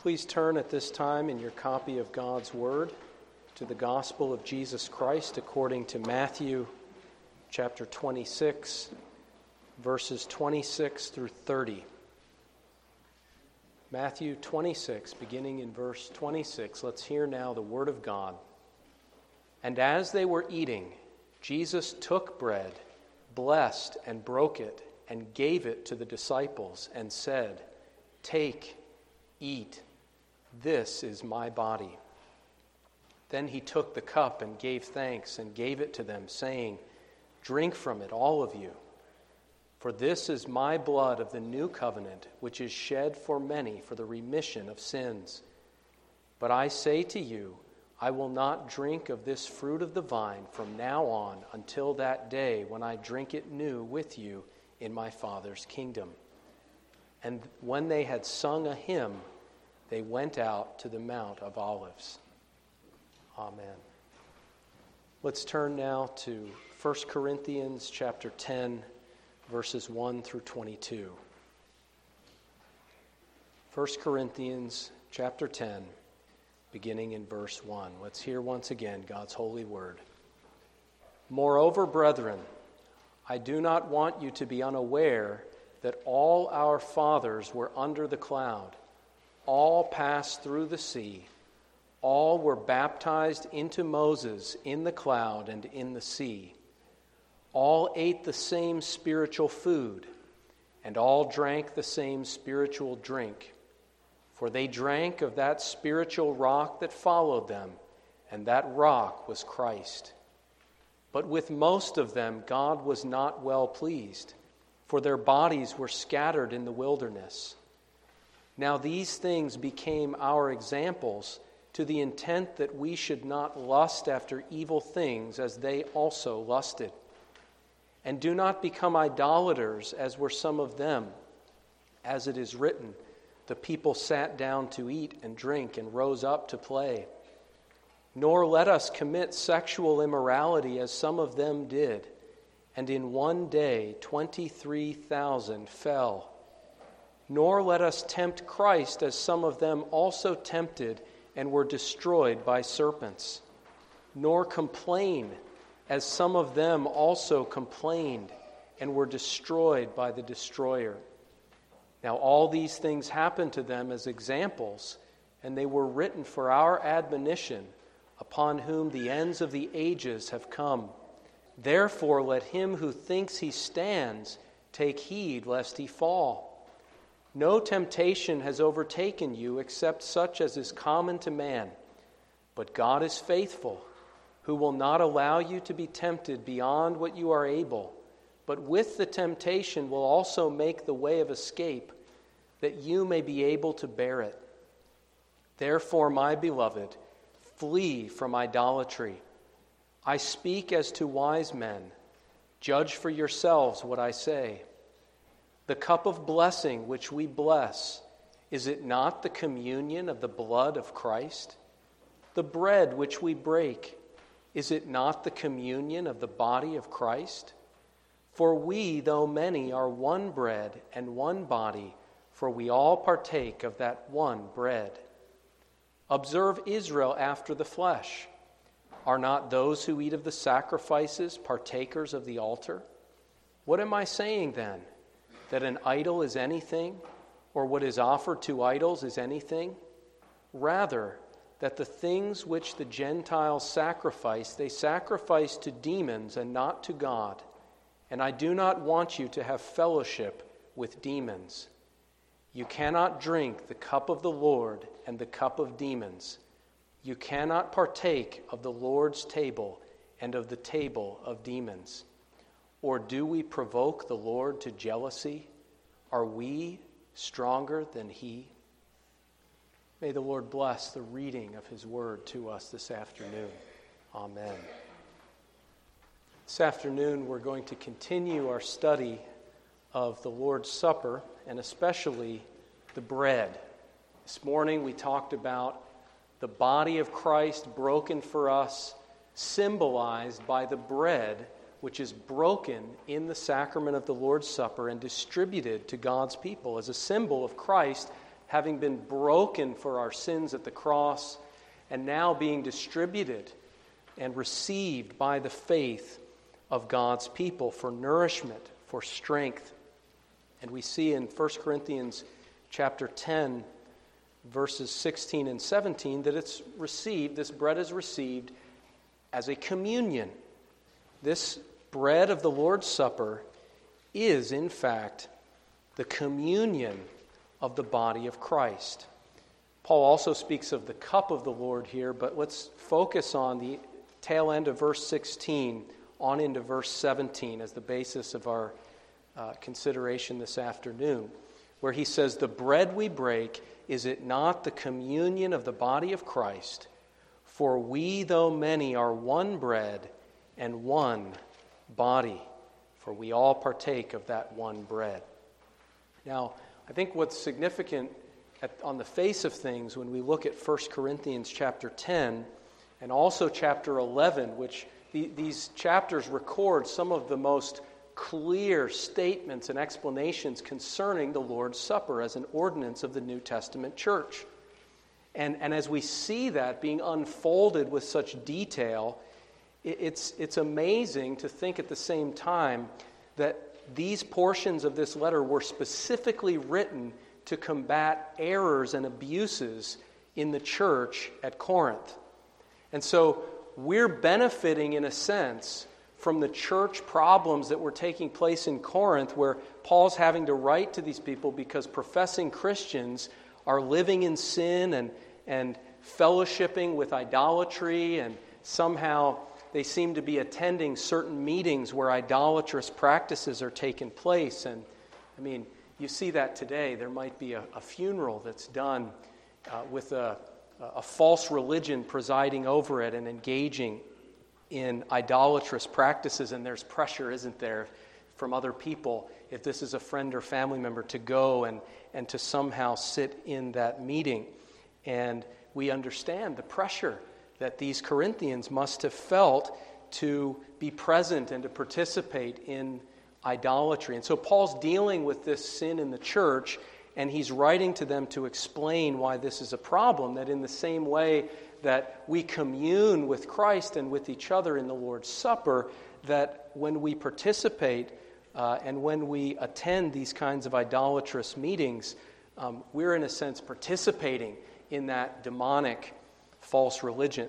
Please turn at this time in your copy of God's Word to the Gospel of Jesus Christ according to Matthew chapter 26, verses 26 through 30. Matthew 26, beginning in verse 26. Let's hear now the Word of God. And as they were eating, Jesus took bread, blessed and broke it, and gave it to the disciples, and said, "Take, eat. This is my body." Then he took the cup and gave thanks and gave it to them, saying, "Drink from it, all of you. For this is my blood of the new covenant, which is shed for many for the remission of sins. But I say to you, I will not drink of this fruit of the vine from now on until that day when I drink it new with you in my Father's kingdom." And when they had sung a hymn, they went out to the Mount of Olives. Amen. Let's turn now to 1 Corinthians chapter 10, verses 1 through 22. 1 Corinthians chapter 10, beginning in verse 1. Let's hear once again God's holy word. "Moreover, brethren, I do not want you to be unaware that all our fathers were under the cloud. All passed through the sea. All were baptized into Moses in the cloud and in the sea. All ate the same spiritual food, and all drank the same spiritual drink. For they drank of that spiritual rock that followed them, and that rock was Christ. But with most of them God was not well pleased, for their bodies were scattered in the wilderness. Now these things became our examples, to the intent that we should not lust after evil things as they also lusted. And do not become idolaters, as were some of them. As it is written, the people sat down to eat and drink and rose up to play. Nor let us commit sexual immorality, as some of them did. And in one day 23,000 fell. Nor let us tempt Christ, as some of them also tempted and were destroyed by serpents. Nor complain, as some of them also complained and were destroyed by the destroyer. Now all these things happened to them as examples, and they were written for our admonition, upon whom the ends of the ages have come. Therefore let him who thinks he stands take heed lest he fall. No temptation has overtaken you except such as is common to man. But God is faithful, who will not allow you to be tempted beyond what you are able, but with the temptation will also make the way of escape, that you may be able to bear it. Therefore, my beloved, flee from idolatry. I speak as to wise men. Judge for yourselves what I say. The cup of blessing which we bless, is it not the communion of the blood of Christ? The bread which we break, is it not the communion of the body of Christ? For we, though many, are one bread and one body, for we all partake of that one bread. Observe Israel after the flesh. Are not those who eat of the sacrifices partakers of the altar? What am I saying then? That an idol is anything, or what is offered to idols is anything? Rather, that the things which the Gentiles sacrifice, they sacrifice to demons and not to God. And I do not want you to have fellowship with demons. You cannot drink the cup of the Lord and the cup of demons. You cannot partake of the Lord's table and of the table of demons. Or do we provoke the Lord to jealousy? Are we stronger than He? May the Lord bless the reading of His word to us this afternoon. Amen. This afternoon we're going to continue our study of the Lord's Supper, and especially the bread. This morning we talked about the body of Christ broken for us, symbolized by the bread which is broken in the sacrament of the Lord's Supper and distributed to God's people as a symbol of Christ having been broken for our sins at the cross, and now being distributed and received by the faith of God's people for nourishment, for strength. And we see in 1 Corinthians chapter 10, verses 16 and 17, that it's received, this bread is received as a communion. This bread of the Lord's Supper is, in fact, the communion of the body of Christ. Paul also speaks of the cup of the Lord here, but let's focus on the tail end of verse 16 on into verse 17 as the basis of our consideration this afternoon, where he says, "The bread we break, is it not the communion of the body of Christ? For we, though many, are one bread and one body, for we all partake of that one bread." Now, I think what's significant on the face of things when we look at 1 Corinthians chapter 10 and also chapter 11, which these chapters record some of the most clear statements and explanations concerning the Lord's Supper as an ordinance of the New Testament church. And as we see that being unfolded with such detail, it's amazing to think at the same time that these portions of this letter were specifically written to combat errors and abuses in the church at Corinth. And so we're benefiting, in a sense, from the church problems that were taking place in Corinth, where Paul's having to write to these people because professing Christians are living in sin and fellowshipping with idolatry, and somehow they seem to be attending certain meetings where idolatrous practices are taking place. And I mean, you see that today. There might be a funeral that's done with a false religion presiding over it and engaging in idolatrous practices, and there's pressure, isn't there, from other people, if this is a friend or family member, to go and to somehow sit in that meeting. And we understand the pressure that these Corinthians must have felt to be present and to participate in idolatry. And so Paul's dealing with this sin in the church, and he's writing to them to explain why this is a problem, that in the same way that we commune with Christ and with each other in the Lord's Supper, that when we participate and when we attend these kinds of idolatrous meetings, we're in a sense participating in that demonic false religion.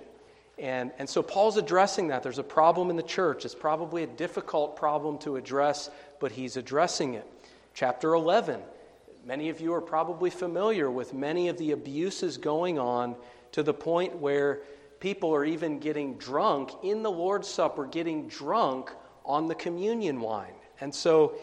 And so Paul's addressing that. There's a problem in the church. It's probably a difficult problem to address, but he's addressing it. Chapter 11. Many of you are probably familiar with many of the abuses going on, to the point where people are even getting drunk in the Lord's Supper, getting drunk on the communion wine. And so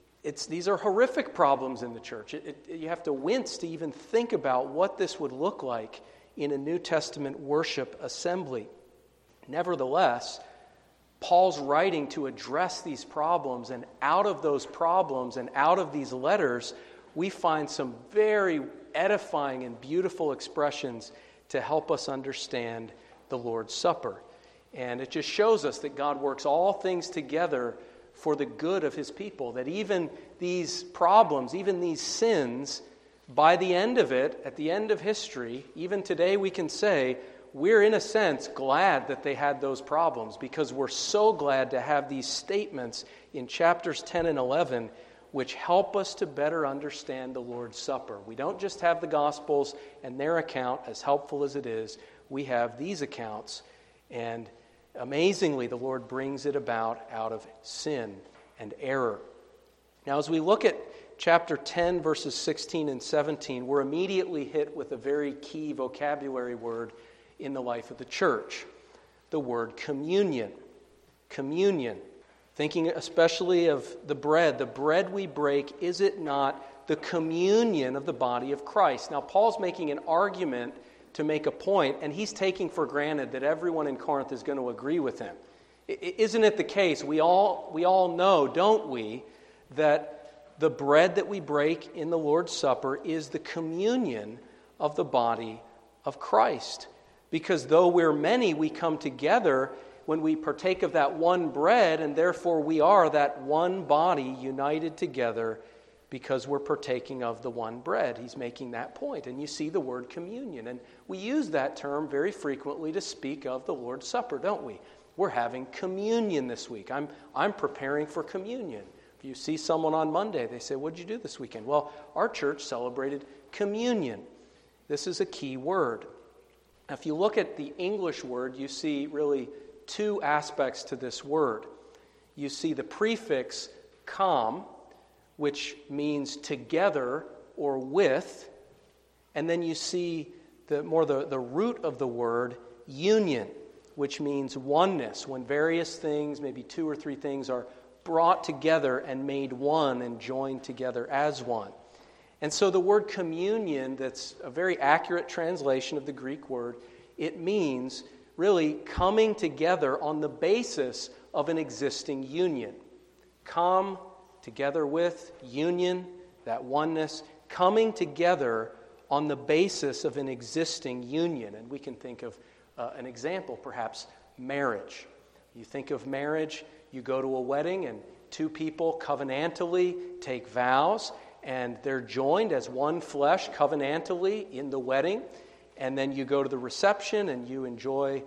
these are horrific problems in the church. You have to wince to even think about what this would look like in a New Testament worship assembly. Nevertheless, Paul's writing to address these problems, and out of those problems and out of these letters, we find some very edifying and beautiful expressions to help us understand the Lord's Supper. And it just shows us that God works all things together for the good of His people, that even these problems, even these sins, by the end of it, at the end of history, even today we can say, we're in a sense glad that they had those problems, because we're so glad to have these statements in chapters 10 and 11 which help us to better understand the Lord's Supper. We don't just have the Gospels and their account, as helpful as it is. We have these accounts, and amazingly, the Lord brings it about out of sin and error. Now, as we look at chapter 10, verses 16 and 17, we're immediately hit with a very key vocabulary word in the life of the church, the word communion. Communion. Thinking especially of the bread we break, is it not the communion of the body of Christ? Now, Paul's making an argument to make a point, and he's taking for granted that everyone in Corinth is going to agree with him. Isn't it the case? We all know, don't we, that the bread that we break in the Lord's Supper is the communion of the body of Christ. Because though we're many, we come together when we partake of that one bread, and therefore we are that one body united together because we're partaking of the one bread. He's making that point. And you see the word communion. And we use that term very frequently to speak of the Lord's Supper, don't we? We're having communion this week. I'm preparing for communion. If you see someone on Monday, they say, "What did you do this weekend?" Well, our church celebrated communion. This is a key word. Now, if you look at the English word, you see really two aspects to this word. You see the prefix com, which means together or with, and then you see the root of the word union, which means oneness, when various things, maybe two or three things, are brought together and made one and joined together as one. And so the word communion, that's a very accurate translation of the Greek word, it means really coming together on the basis of an existing union. Come together with, union, that oneness, coming together on the basis of an existing union. And we can think of an example, perhaps marriage. You think of marriage, you go to a wedding and two people covenantally take vows, and they're joined as one flesh covenantally in the wedding. And then you go to the reception and you enjoy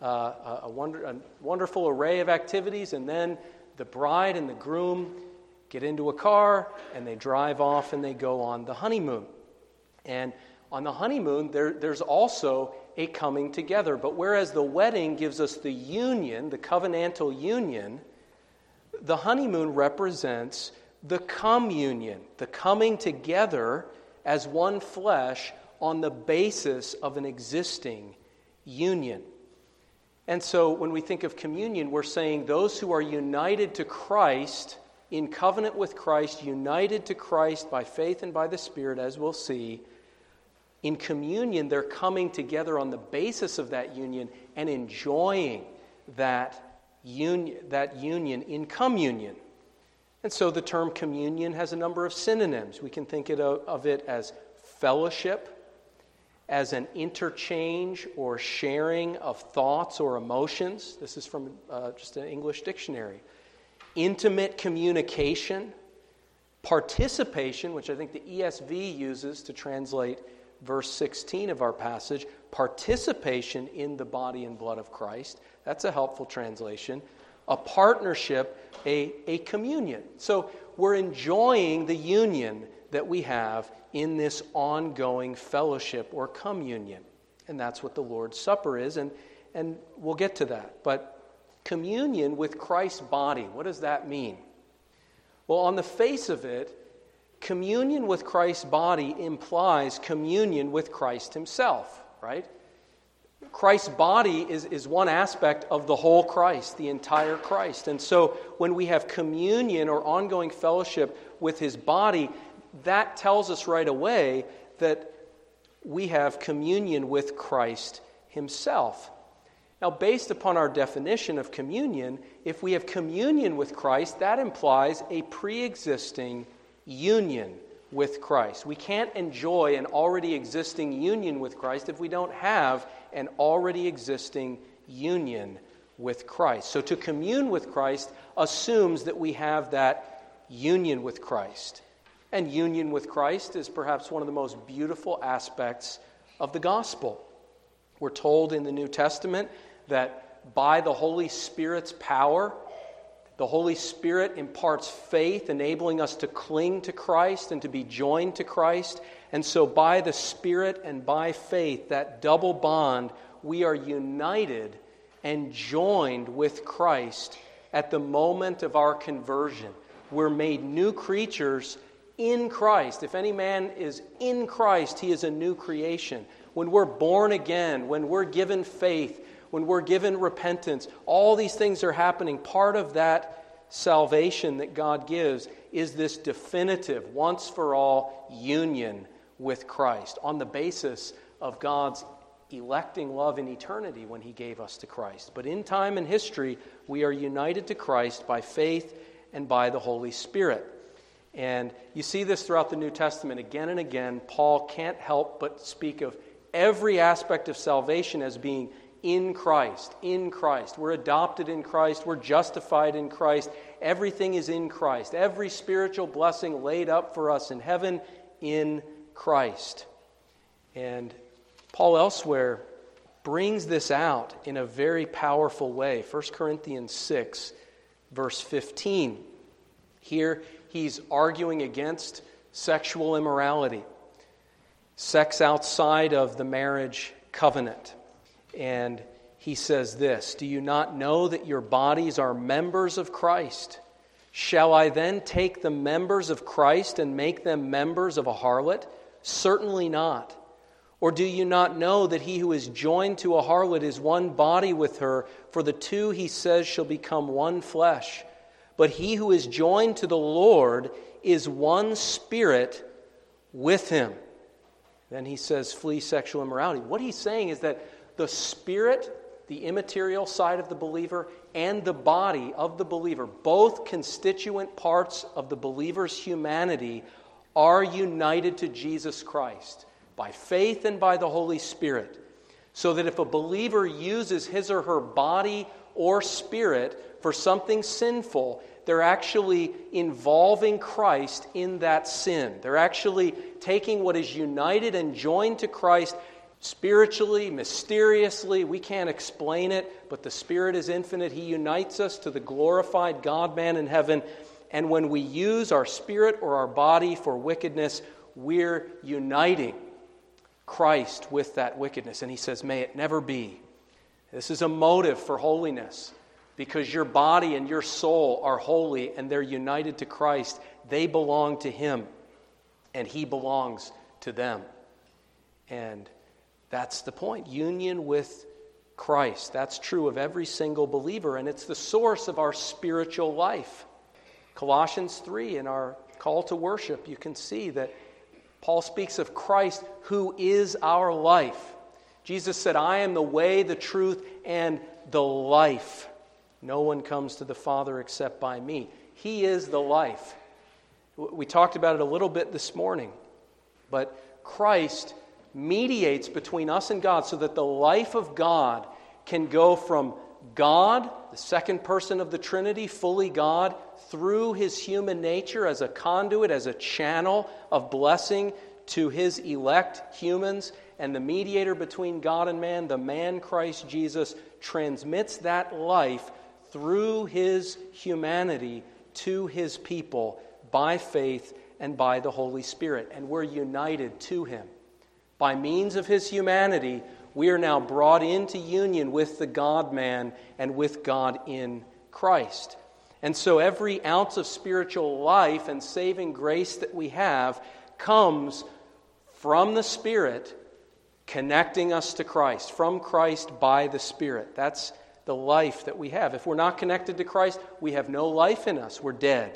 a wonderful array of activities. And then the bride and the groom get into a car and they drive off and they go on the honeymoon. And on the honeymoon, there's also a coming together. But whereas the wedding gives us the union, the covenantal union, the honeymoon represents the communion, the coming together as one flesh on the basis of an existing union. And so when we think of communion, we're saying those who are united to Christ, in covenant with Christ, united to Christ by faith and by the Spirit, as we'll see, in communion, they're coming together on the basis of that union and enjoying that union in communion. And so the term communion has a number of synonyms. We can think of it as fellowship, as an interchange or sharing of thoughts or emotions. This is from just an English dictionary. Intimate communication, participation, which I think the ESV uses to translate verse 16 of our passage, participation in the body and blood of Christ. That's a helpful translation. A partnership, a communion. So we're enjoying the union that we have in this ongoing fellowship or communion. And that's what the Lord's Supper is, and we'll get to that. But communion with Christ's body, what does that mean? Well, on the face of it, communion with Christ's body implies communion with Christ himself, right? Christ's body is one aspect of the whole Christ, the entire Christ. And so when we have communion or ongoing fellowship with his body, that tells us right away that we have communion with Christ himself. Now, based upon our definition of communion, if we have communion with Christ, that implies a pre-existing union with Christ. We can't enjoy an already existing union with Christ if we don't have an already existing union with Christ. So to commune with Christ assumes that we have that union with Christ. And union with Christ is perhaps one of the most beautiful aspects of the gospel. We're told in the New Testament that by the Holy Spirit's power, the Holy Spirit imparts faith, enabling us to cling to Christ and to be joined to Christ. And so by the Spirit and by faith, that double bond, we are united and joined with Christ at the moment of our conversion. We're made new creatures in Christ. If any man is in Christ, he is a new creation. When we're born again, when we're given faith, when we're given repentance, all these things are happening. Part of that salvation that God gives is this definitive, once for all union with Christ on the basis of God's electing love in eternity when he gave us to Christ. But in time and history, we are united to Christ by faith and by the Holy Spirit. And you see this throughout the New Testament again and again. Paul can't help but speak of every aspect of salvation as being in Christ, in Christ. We're adopted in Christ, we're justified in Christ, Everything is in Christ. Every spiritual blessing laid up for us in heaven in Christ. And Paul elsewhere brings this out in a very powerful way. 1 Corinthians 6, verse 15. Here he's arguing against sexual immorality, sex outside of the marriage covenant. And he says this, "Do you not know that your bodies are members of Christ? Shall I then take the members of Christ and make them members of a harlot? Certainly not. Or do you not know that he who is joined to a harlot is one body with her? For the two, he says, shall become one flesh. But he who is joined to the Lord is one spirit with him." Then he says, "Flee sexual immorality." What he's saying is that the spirit, the immaterial side of the believer, and the body of the believer, both constituent parts of the believer's humanity, are united to Jesus Christ by faith and by the Holy Spirit. So that if a believer uses his or her body or spirit for something sinful, they're actually involving Christ in that sin. They're actually taking what is united and joined to Christ spiritually, mysteriously. We can't explain it, but the Spirit is infinite. He unites us to the glorified God-man in heaven. And when we use our spirit or our body for wickedness, we're uniting Christ with that wickedness. And he says, may it never be. This is a motive for holiness, because your body and your soul are holy and they're united to Christ. They belong to him and he belongs to them. And that's the point. Union with Christ. That's true of every single believer, and it's the source of our spiritual life. Colossians 3, in our call to worship, you can see that Paul speaks of Christ who is our life. Jesus said, "I am the way, the truth, and the life. No one comes to the Father except by me." He is the life. We talked about it a little bit this morning, but Christ mediates between us and God so that the life of God can go from God, the second person of the Trinity, fully God, through his human nature as a conduit, as a channel of blessing to his elect humans, and the mediator between God and man, the man Christ Jesus, transmits that life through his humanity to his people by faith and by the Holy Spirit. And we're united to him. By means of his humanity, we are now brought into union with the God-man and with God in Christ. And so every ounce of spiritual life and saving grace that we have comes from the Spirit connecting us to Christ, from Christ by the Spirit. That's the life that we have. If we're not connected to Christ, we have no life in us. We're dead.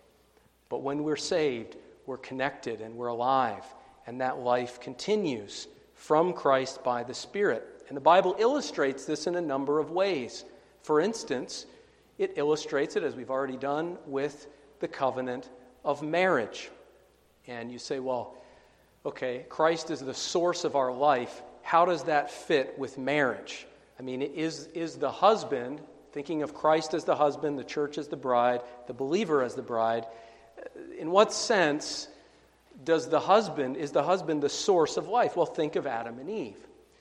But when we're saved, we're connected and we're alive. And that life continues from Christ by the Spirit. And the Bible illustrates this in a number of ways. For instance, it illustrates it, as we've already done, with the covenant of marriage. And you say, well, okay, Christ is the source of our life. How does that fit with marriage? I mean, is the husband, thinking of Christ as the husband, the church as the bride, the believer as the bride, in what sense is the husband the source of life? Well, think of Adam and Eve.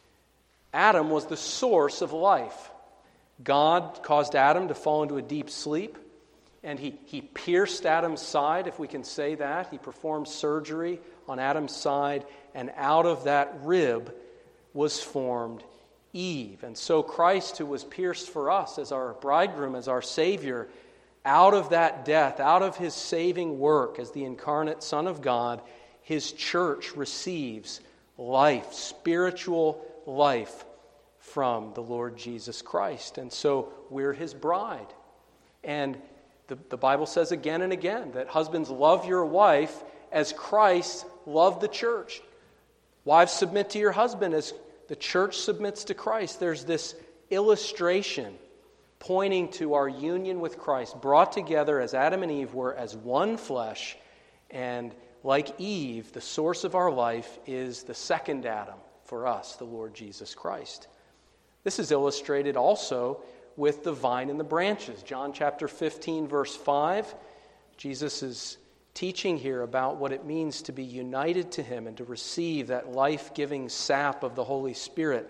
Adam was the source of life. God caused Adam to fall into a deep sleep, and he pierced Adam's side, if we can say that. He performed surgery on Adam's side, and out of that rib was formed Eve. And so Christ, who was pierced for us as our bridegroom, as our Savior, out of that death, out of his saving work as the incarnate Son of God, his church receives life, spiritual life from the Lord Jesus Christ. And so we're his bride. And the Bible says again and again that husbands, love your wife as Christ loved the church. Wives, submit to your husband as the church submits to Christ. There's this illustration pointing to our union with Christ, brought together as Adam and Eve were as one flesh. And like Eve, the source of our life is the second Adam for us, the Lord Jesus Christ. This is illustrated also with the vine and the branches. John chapter 15, verse 5, Jesus is teaching here about what it means to be united to him and to receive that life-giving sap of the Holy Spirit.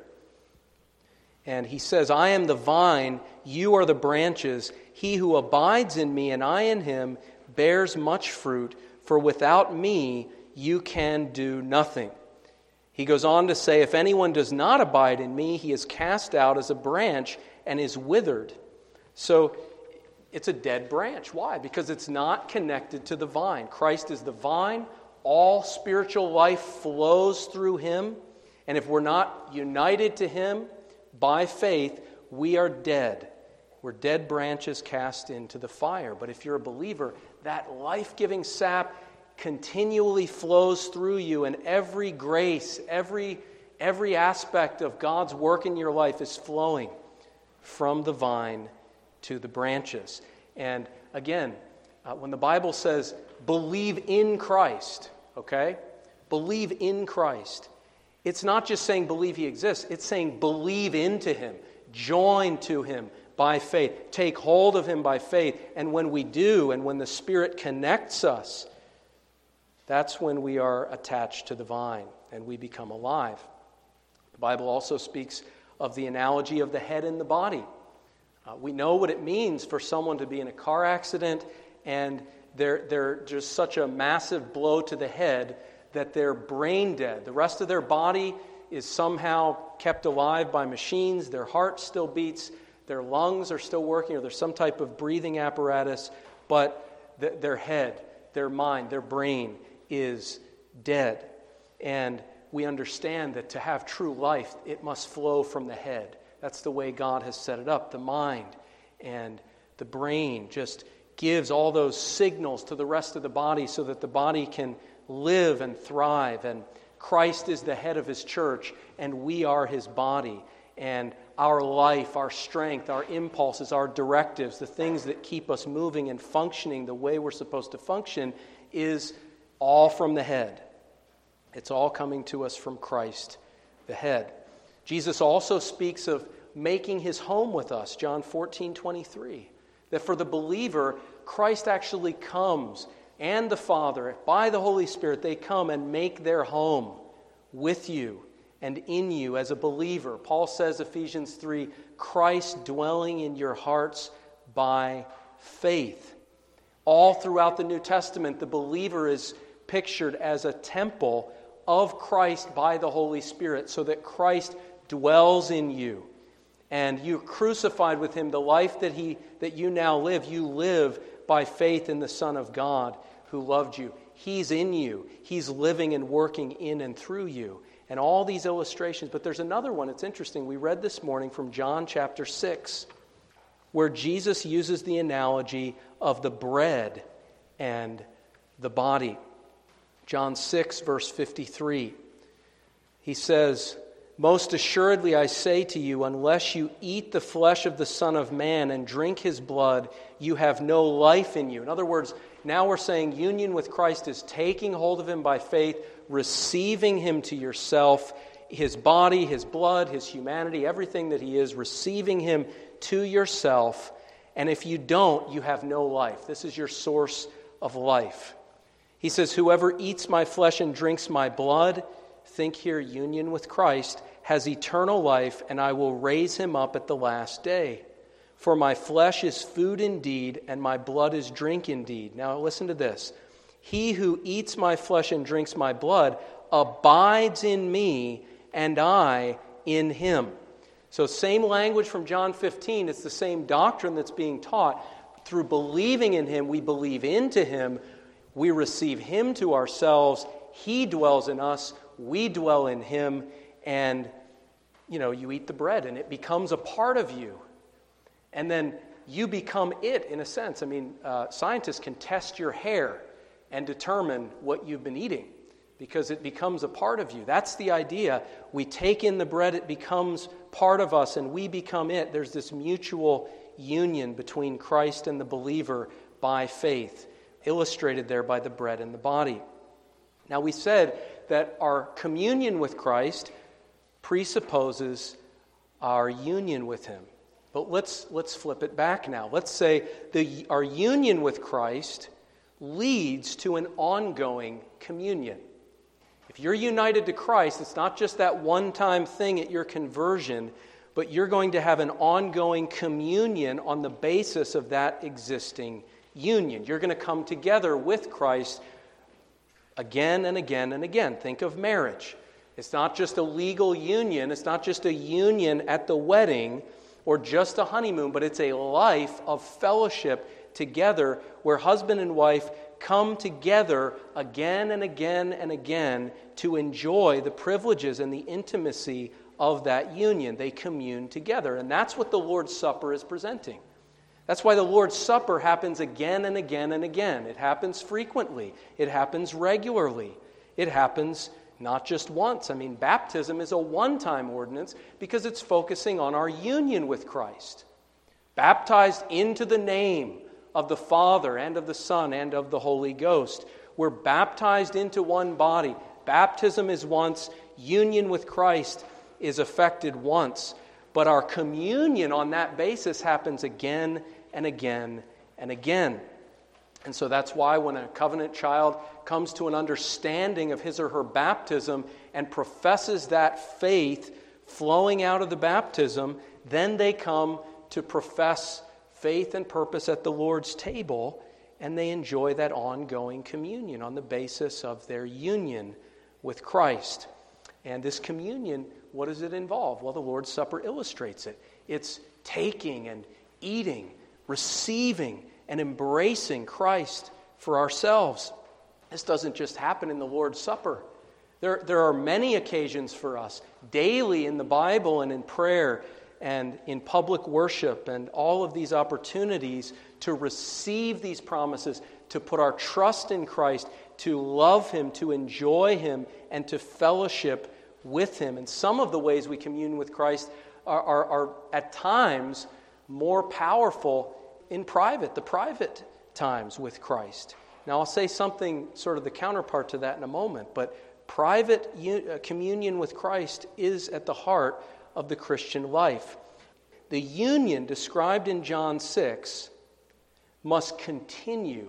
And he says, I am the vine, you are the branches. He who abides in me and I in him bears much fruit, for without me you can do nothing. He goes on to say, if anyone does not abide in me, he is cast out as a branch and is withered. So it's a dead branch. Why? Because it's not connected to the vine. Christ is the vine. All spiritual life flows through him. And if we're not united to him by faith, we are dead. We're dead branches cast into the fire. But if you're a believer, that life-giving sap continually flows through you, and every grace, every aspect of God's work in your life is flowing from the vine to the branches. And again, when the Bible says, believe in Christ, okay? Believe in Christ. It's not just saying believe he exists. It's saying believe into him. Join to him by faith. Take hold of him by faith. And when we do, and when the Spirit connects us, that's when we are attached to the vine and we become alive. The Bible also speaks of the analogy of the head and the body. We know what it means for someone to be in a car accident and they're just such a massive blow to the head that they're brain dead. The rest of their body is somehow kept alive by machines. Their heart still beats. Their lungs are still working, or there's some type of breathing apparatus. But their head, their mind, their brain is dead. And we understand that to have true life, it must flow from the head. That's the way God has set it up. The mind and the brain just gives all those signals to the rest of the body so that the body can live and thrive. And Christ is the head of his church, and we are his body. And our life, our strength, our impulses, our directives, the things that keep us moving and functioning the way we're supposed to function is all from the head. It's all coming to us from Christ, the head. Jesus also speaks of making his home with us, John 14:23. That for the believer, Christ actually comes, and the Father, by the Holy Spirit, they come and make their home with you and in you as a believer. Paul says, Ephesians 3, Christ dwelling in your hearts by faith. All throughout the New Testament, the believer is pictured as a temple of Christ by the Holy Spirit, so that Christ dwells in you. And you're crucified with him. The life that you now live, you live by faith in the Son of God who loved you. He's in you. He's living and working in and through you. And all these illustrations. But there's another one. It's interesting. We read this morning from John chapter 6, where Jesus uses the analogy of the bread and the body. John 6, verse 53. He says, most assuredly I say to you, unless you eat the flesh of the Son of Man and drink his blood, you have no life in you. In other words, now we're saying union with Christ is taking hold of him by faith, receiving him to yourself, his body, his blood, his humanity, everything that he is, receiving him to yourself. And if you don't, you have no life. This is your source of life. He says, whoever eats my flesh and drinks my blood, think here union with Christ, has eternal life, and I will raise him up at the last day. For my flesh is food indeed, and my blood is drink indeed. Now listen to this. He who eats my flesh and drinks my blood abides in me, and I in him. So same language from John 15. It's the same doctrine that's being taught. Through believing in him, we believe into him. We receive him to ourselves. He dwells in us. We dwell in him. And, you eat the bread and it becomes a part of you. And then you become it in a sense. Scientists can test your hair and determine what you've been eating because it becomes a part of you. That's the idea. We take in the bread, it becomes part of us, and we become it. There's this mutual union between Christ and the believer by faith, illustrated there by the bread and the body. Now, we said that our communion with Christ presupposes our union with him But let's flip it back now. Let's say our union with Christ leads to an ongoing communion. If you're united to Christ, it's not just that one-time thing at your conversion, but you're going to have an ongoing communion on the basis of that existing union. You're going to come together with Christ again and again and again. Think of marriage. It's not just a legal union. It's not just a union at the wedding or just a honeymoon, but it's a life of fellowship together where husband and wife come together again and again and again to enjoy the privileges and the intimacy of that union. They commune together, and that's what the Lord's Supper is presenting. That's why the Lord's Supper happens again and again and again. It happens frequently. It happens regularly. It happens not just once. I mean, baptism is a one-time ordinance because it's focusing on our union with Christ. Baptized into the name of the Father and of the Son and of the Holy Ghost. We're baptized into one body. Baptism is once. Union with Christ is effected once. But our communion on that basis happens again and again and again. And so that's why when a covenant child comes to an understanding of his or her baptism and professes that faith flowing out of the baptism, then they come to profess faith and purpose at the Lord's table, and they enjoy that ongoing communion on the basis of their union with Christ. And this communion, what does it involve? Well, the Lord's Supper illustrates it. It's taking and eating, receiving and embracing Christ for ourselves. This doesn't just happen in the Lord's Supper. There are many occasions for us, daily in the Bible and in prayer and in public worship, and all of these opportunities to receive these promises, to put our trust in Christ, to love Him, to enjoy Him, and to fellowship with Him. And some of the ways we commune with Christ are at times more powerful in private, the private times with Christ. Now, I'll say something sort of the counterpart to that in a moment, but private communion with Christ is at the heart of the Christian life. The union described in John 6 must continue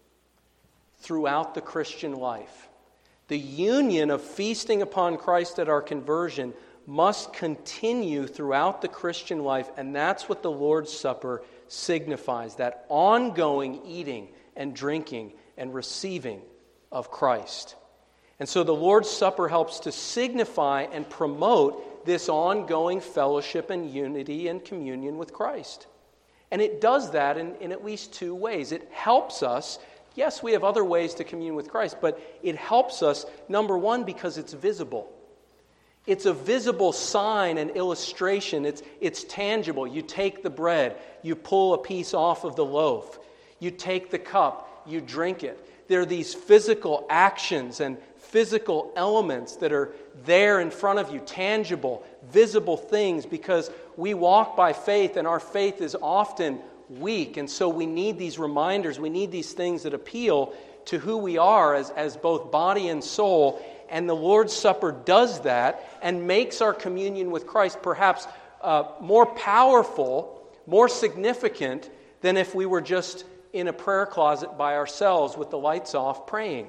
throughout the Christian life. The union of feasting upon Christ at our conversion must continue throughout the Christian life, and that's what the Lord's Supper signifies, that ongoing eating and drinking and receiving of Christ. And so the Lord's Supper helps to signify and promote this ongoing fellowship and unity and communion with Christ. And it does that in at least two ways. It helps us. Yes, we have other ways to commune with Christ, but it helps us, number one, because it's visible. It's a visible sign and illustration. It's tangible. You take the bread, you pull a piece off of the loaf. You take the cup, you drink it. There are these physical actions and physical elements that are there in front of you, tangible, visible things, because we walk by faith and our faith is often weak. And so we need these reminders, we need these things that appeal to who we are as both body and soul. And the Lord's Supper does that and makes our communion with Christ perhaps more powerful, more significant than if we were just in a prayer closet by ourselves with the lights off praying.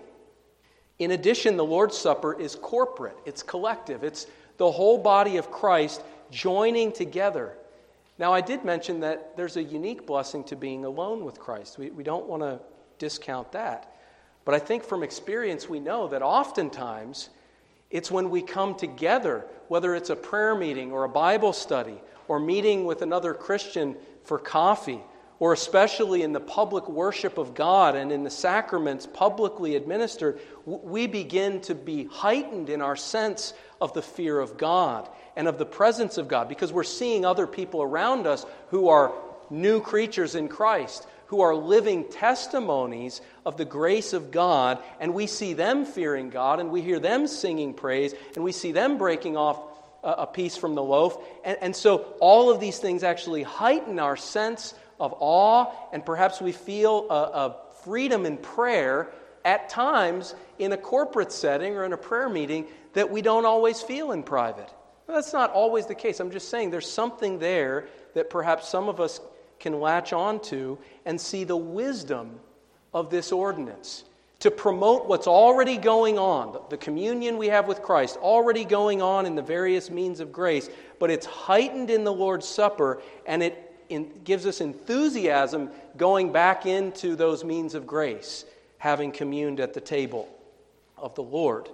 In addition, the Lord's Supper is corporate. It's collective. It's the whole body of Christ joining together. Now, I did mention that there's a unique blessing to being alone with Christ. We don't want to discount that. But I think from experience we know that oftentimes it's when we come together, whether it's a prayer meeting or a Bible study or meeting with another Christian for coffee, or especially in the public worship of God and in the sacraments publicly administered, we begin to be heightened in our sense of the fear of God and of the presence of God, because we're seeing other people around us who are new creatures in Christ, who are living testimonies of the grace of God, and we see them fearing God, and we hear them singing praise, and we see them breaking off a piece from the loaf. And so all of these things actually heighten our sense of awe, and perhaps we feel a freedom in prayer at times in a corporate setting or in a prayer meeting that we don't always feel in private. Well, that's not always the case. I'm just saying there's something there that perhaps some of us can latch onto and see the wisdom of this ordinance to promote what's already going on, the communion we have with Christ, already going on in the various means of grace, but it's heightened in the Lord's Supper, and it gives us enthusiasm going back into those means of grace, having communed at the table of the Lord.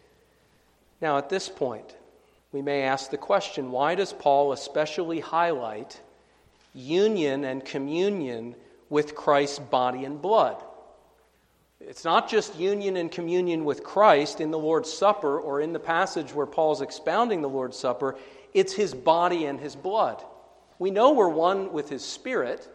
Now, at this point, we may ask the question, why does Paul especially highlight union and communion with Christ's body and blood? It's not just union and communion with Christ in the Lord's Supper or in the passage where Paul's expounding the Lord's Supper. It's his body and his blood. We know we're one with his Spirit,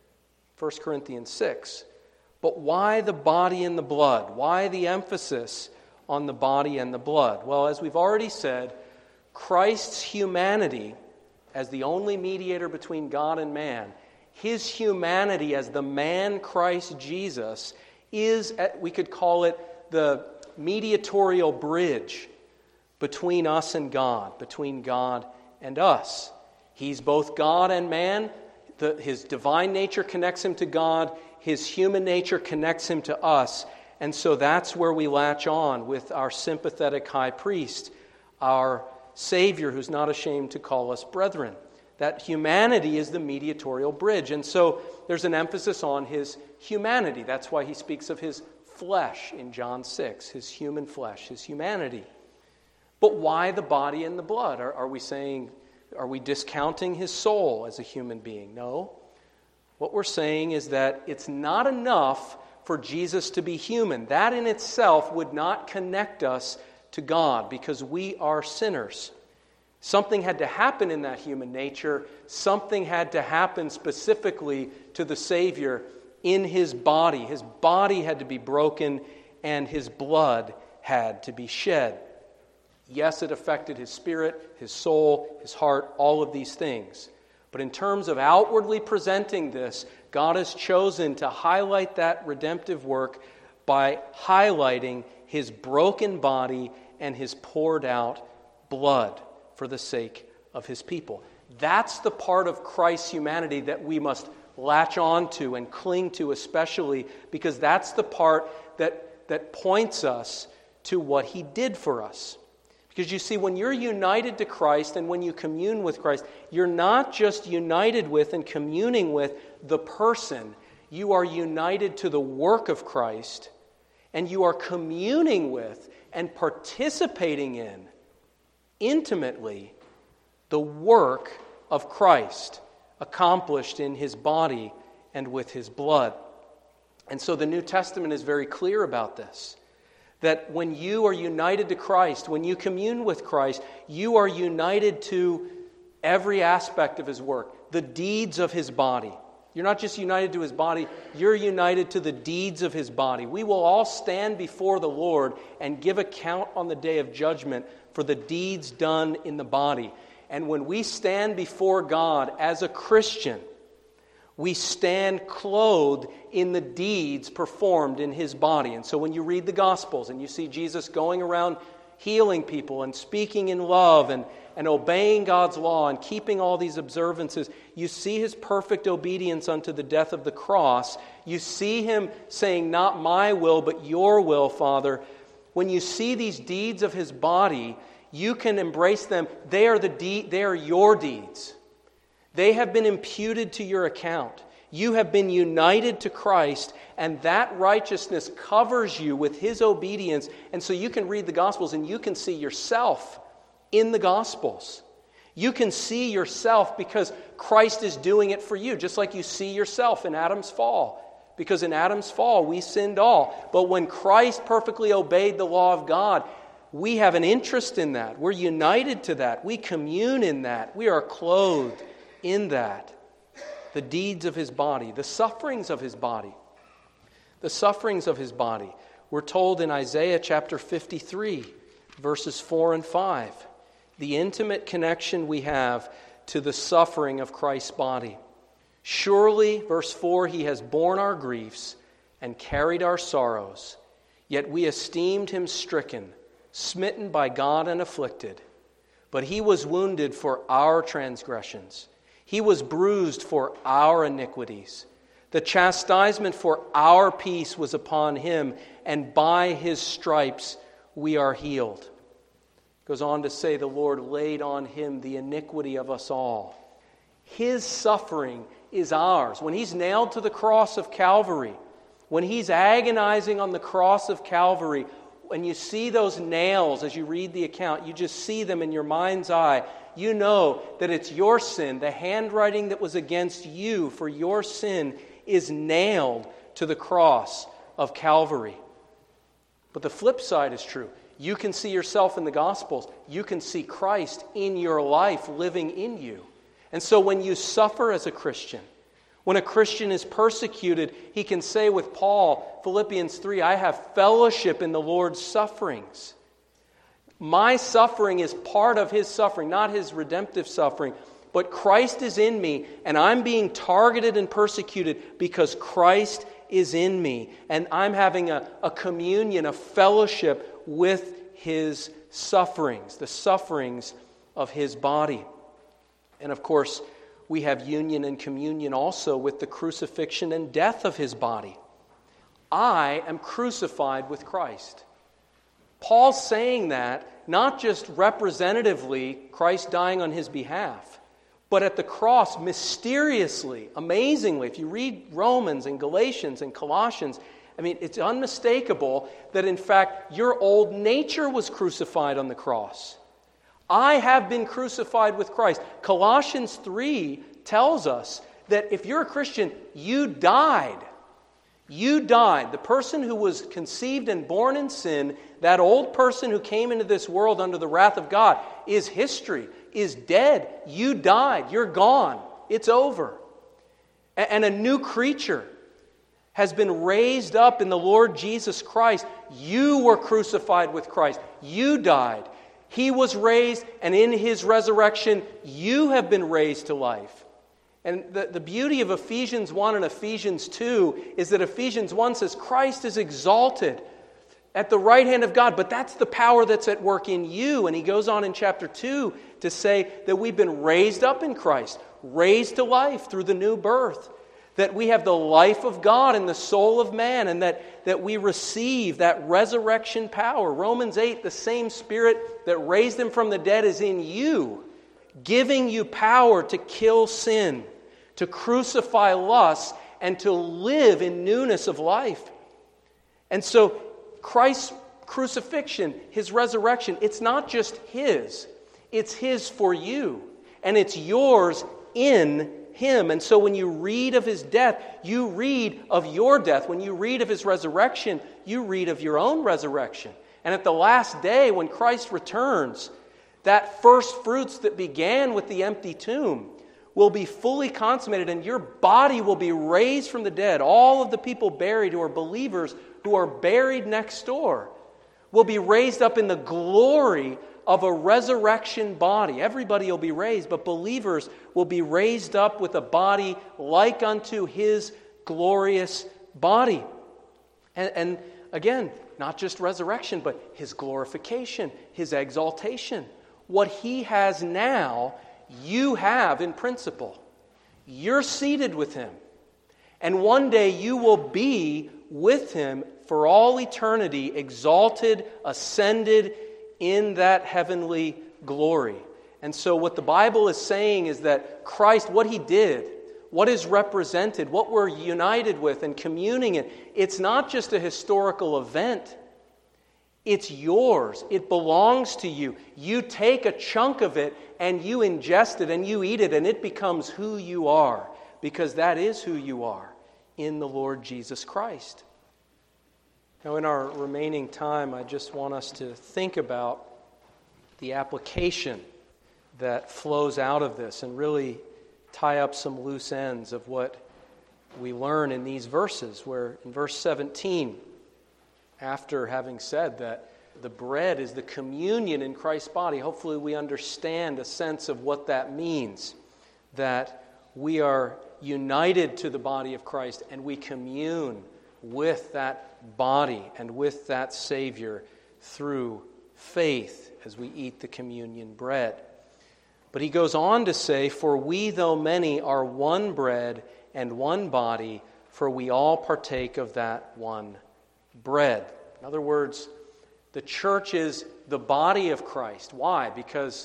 1 Corinthians 6. But why the body and the blood? Why the emphasis on the body and the blood? Well, as we've already said, Christ's humanity as the only mediator between God and man, his humanity as the man Christ Jesus is, we could call it the mediatorial bridge between us and God, between God and us. He's both God and man. His divine nature connects him to God. His human nature connects him to us. And so that's where we latch on with our sympathetic high priest, our Savior who's not ashamed to call us brethren. That humanity is the mediatorial bridge. And so there's an emphasis on his humanity. That's why he speaks of his flesh in John 6, his human flesh, his humanity. But why the body and the blood? Are we discounting his soul as a human being? No. What we're saying is that it's not enough for Jesus to be human. That in itself would not connect us to God because we are sinners. Something had to happen in that human nature. Something had to happen specifically to the Savior in his body. His body had to be broken and his blood had to be shed. Yes, it affected his spirit, his soul, his heart, all of these things. But in terms of outwardly presenting this, God has chosen to highlight that redemptive work by highlighting his broken body and his poured out blood for the sake of his people. That's the part of Christ's humanity that we must latch on to and cling to especially, because that's the part that points us to what he did for us. Because you see, when you're united to Christ and when you commune with Christ, you're not just united with and communing with the person. You are united to the work of Christ, and you are communing with and participating in intimately the work of Christ accomplished in his body and with his blood. And so the New Testament is very clear about this. That when you are united to Christ, when you commune with Christ, you are united to every aspect of his work, the deeds of his body. You're not just united to his body, you're united to the deeds of his body. We will all stand before the Lord and give account on the day of judgment for the deeds done in the body. And when we stand before God as a Christian, we stand clothed in the deeds performed in his body. And so when you read the Gospels and you see Jesus going around healing people and speaking in love and obeying God's law and keeping all these observances, you see his perfect obedience unto the death of the cross. You see him saying, "Not my will, but your will, Father." When you see these deeds of his body, you can embrace them. They are your deeds. They have been imputed to your account. You have been united to Christ, and that righteousness covers you with his obedience. And so you can read the Gospels and you can see yourself in the Gospels. You can see yourself because Christ is doing it for you, just like you see yourself in Adam's fall. Because in Adam's fall, we sinned all. But when Christ perfectly obeyed the law of God, we have an interest in that. We're united to that. We commune in that. We are clothed in that. The deeds of his body, the sufferings of his body. The sufferings of his body. We're told in Isaiah chapter 53, verses 4 and 5, the intimate connection we have to the suffering of Christ's body. Surely, verse 4, he has borne our griefs and carried our sorrows, yet we esteemed him stricken, smitten by God and afflicted. But he was wounded for our transgressions. He was bruised for our iniquities. The chastisement for our peace was upon him, and by his stripes we are healed. Goes on to say the Lord laid on him the iniquity of us all. His suffering is ours. When he's nailed to the cross of Calvary, when he's agonizing on the cross of Calvary, when you see those nails as you read the account, you just see them in your mind's eye. You know that it's your sin. The handwriting that was against you for your sin is nailed to the cross of Calvary. But the flip side is true. You can see yourself in the Gospels. You can see Christ in your life living in you. And so when you suffer as a Christian, when a Christian is persecuted, he can say with Paul, Philippians 3, I have fellowship in the Lord's sufferings. My suffering is part of his suffering, not his redemptive suffering. But Christ is in me, and I'm being targeted and persecuted because Christ is in me. And I'm having a communion, a fellowship with his sufferings, the sufferings of his body. And of course, we have union and communion also with the crucifixion and death of his body. I am crucified with Christ. Paul's saying that not just representatively, Christ dying on his behalf, but at the cross, mysteriously, amazingly. If you read Romans and Galatians and Colossians, it's unmistakable that in fact your old nature was crucified on the cross. I have been crucified with Christ. Colossians 3 tells us that if you're a Christian, you died. You died. The person who was conceived and born in sin, that old person who came into this world under the wrath of God, is history, is dead. You died. You're gone. It's over. And a new creature has been raised up in the Lord Jesus Christ. You were crucified with Christ. You died. He was raised, and in his resurrection, you have been raised to life. And the beauty of Ephesians 1 and Ephesians 2 is that Ephesians 1 says Christ is exalted at the right hand of God, but that's the power that's at work in you. And he goes on in chapter 2 to say that we've been raised up in Christ, raised to life through the new birth, that we have the life of God in the soul of man, and that we receive that resurrection power. Romans 8, the same Spirit that raised him from the dead is in you, giving you power to kill sin, to crucify lust, and to live in newness of life. And so Christ's crucifixion, his resurrection, it's not just his. It's his for you. And it's yours in him. And so when you read of his death, you read of your death. When you read of his resurrection, you read of your own resurrection. And at the last day, when Christ returns, that first fruits that began with the empty tomb will be fully consummated, and your body will be raised from the dead. All of the people buried who are believers, who are buried next door, will be raised up in the glory of a resurrection body. Everybody will be raised, but believers will be raised up with a body like unto his glorious body. And again, not just resurrection, but his glorification, his exaltation. What he has now, you have in principle. You're seated with him. And one day you will be with him for all eternity, exalted, ascended in that heavenly glory. And so what the Bible is saying is that Christ, what he did, what is represented, what we're united with and communing in, it's not just a historical event. It's yours. It belongs to you. You take a chunk of it and you ingest it and you eat it, and it becomes who you are, because that is who you are in the Lord Jesus Christ. Now, in our remaining time, I just want us to think about the application that flows out of this and really tie up some loose ends of what we learn in these verses, where in verse 17, after having said that the bread is the communion in Christ's body, hopefully we understand a sense of what that means, that we are united to the body of Christ and we commune with that body and with that Savior through faith as we eat the communion bread. But he goes on to say, "For we, though many, are one bread and one body, for we all partake of that one bread." In other words, the church is the body of Christ. Why? Because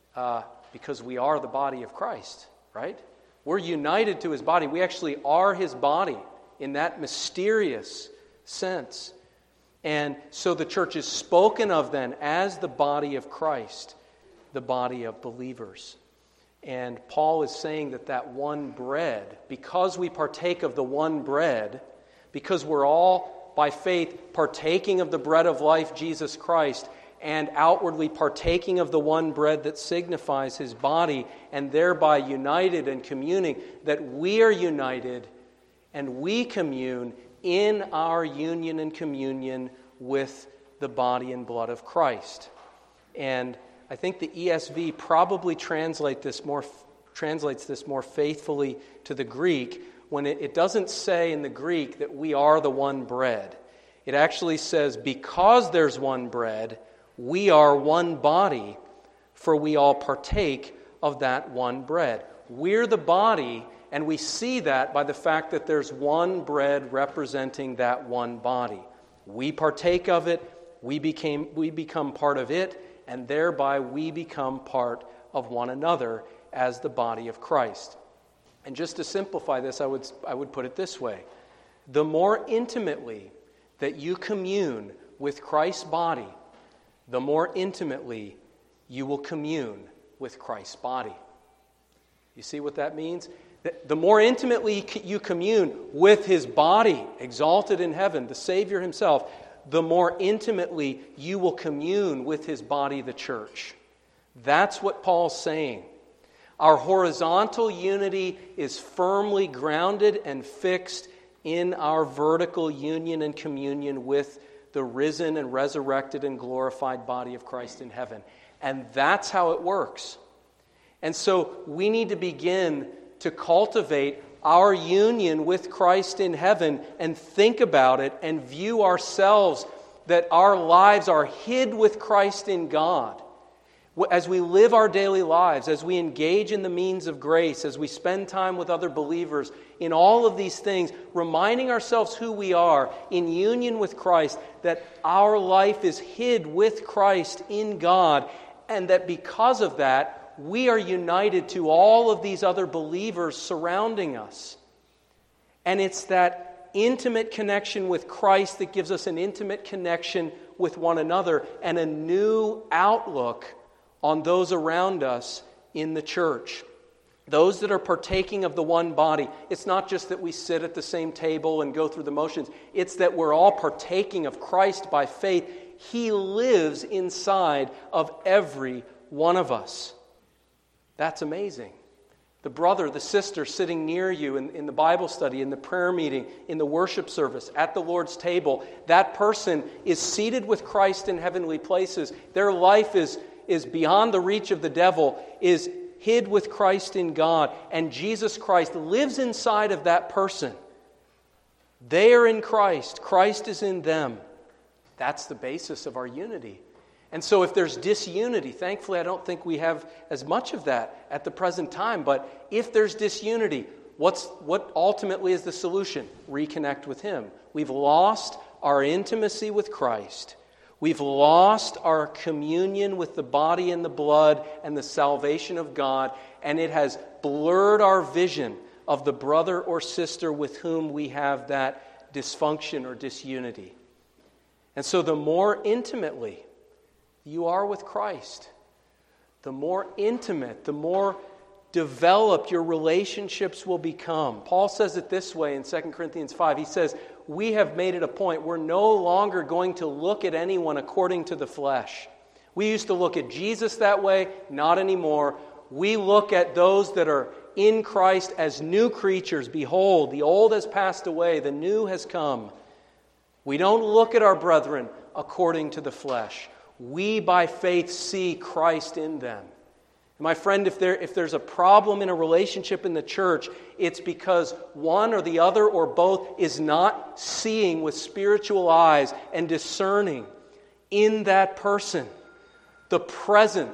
we are the body of Christ, right? We're united to his body. We actually are his body in that mysterious sense. And so the church is spoken of then as the body of Christ, the body of believers. And Paul is saying that one bread, because we partake of the one bread, because we're all by faith partaking of the bread of life, Jesus Christ, and outwardly partaking of the one bread that signifies his body, and thereby united and communing, that we are united and we commune in our union and communion with the body and blood of Christ. And I think the ESV probably translates this more faithfully to the Greek when it doesn't say in the Greek that we are the one bread. It actually says, because there's one bread, we are one body, for we all partake of that one bread. We're the body, and we see that by the fact that there's one bread representing that one body. We partake of it, we become part of it, and thereby we become part of one another as the body of Christ. And just to simplify this, I would put it this way. The more intimately that you commune with Christ's body, the more intimately you will commune with Christ's body. You see what that means? The more intimately you commune with his body, exalted in heaven, the Savior himself, the more intimately you will commune with his body, the church. That's what Paul's saying. Our horizontal unity is firmly grounded and fixed in our vertical union and communion with the risen and resurrected and glorified body of Christ in heaven. And that's how it works. And so we need to begin to cultivate our union with Christ in heaven and think about it and view ourselves that our lives are hid with Christ in God. As we live our daily lives, as we engage in the means of grace, as we spend time with other believers, in all of these things, reminding ourselves who we are in union with Christ, that our life is hid with Christ in God, and that because of that, we are united to all of these other believers surrounding us. And it's that intimate connection with Christ that gives us an intimate connection with one another and a new outlook on those around us in the church. Those that are partaking of the one body. It's not just that we sit at the same table and go through the motions. It's that we're all partaking of Christ by faith. He lives inside of every one of us. That's amazing. The brother, the sister sitting near you in the Bible study, in the prayer meeting, in the worship service, at the Lord's table, that person is seated with Christ in heavenly places. Their life is beyond the reach of the devil, is hid with Christ in God, and Jesus Christ lives inside of that person. They are in Christ. Christ is in them. That's the basis of our unity. And so if there's disunity, thankfully I don't think we have as much of that at the present time, but if there's disunity, what ultimately is the solution? Reconnect with Him. We've lost our intimacy with Christ. We've lost our communion with the body and the blood and the salvation of God, and it has blurred our vision of the brother or sister with whom we have that dysfunction or disunity. And so the more intimately you are with Christ, the more intimate, the more developed your relationships will become. Paul says it this way in 2 Corinthians 5. He says, we have made it a point. We're no longer going to look at anyone according to the flesh. We used to look at Jesus that way, not anymore. We look at those that are in Christ as new creatures. Behold, the old has passed away, the new has come. We don't look at our brethren according to the flesh. We, by faith, see Christ in them. My friend, if there's a problem in a relationship in the church, it's because one or the other or both is not seeing with spiritual eyes and discerning in that person the presence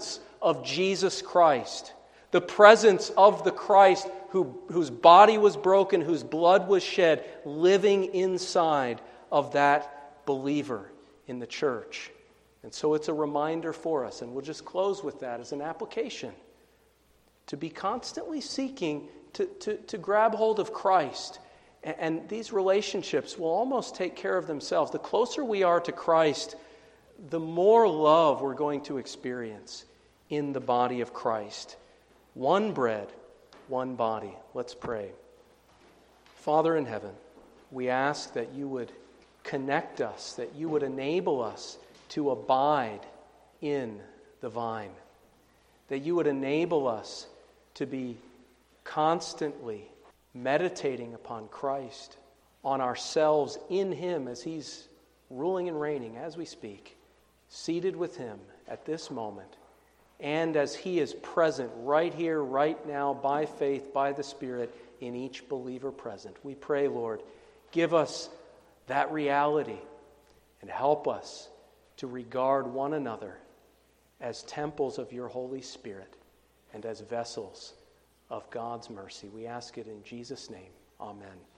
of Jesus Christ, the presence of the Christ whose body was broken, whose blood was shed, living inside of that believer in the church. And so it's a reminder for us, and we'll just close with that as an application, to be constantly seeking to grab hold of Christ. And these relationships will almost take care of themselves. The closer we are to Christ, the more love we're going to experience in the body of Christ. One bread, one body. Let's pray. Father in heaven, we ask that you would connect us, that you would enable us to abide in the vine, that you would enable us to be constantly meditating upon Christ, on ourselves in Him as He's ruling and reigning as we speak, seated with Him at this moment, and as He is present right here, right now, by faith, by the Spirit, in each believer present. We pray, Lord, give us that reality and help us to regard one another as temples of your Holy Spirit and as vessels of God's mercy. We ask it in Jesus' name. Amen.